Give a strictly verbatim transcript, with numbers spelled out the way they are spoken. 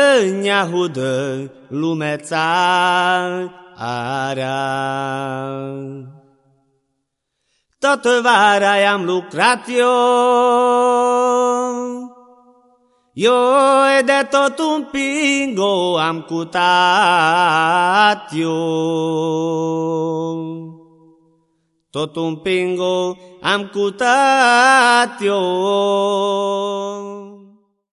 neahudă lume țararea. Tot vara i-am lucrat eu, eu de tot un pingo am cutat eu. Tot un pingo am cutat eu.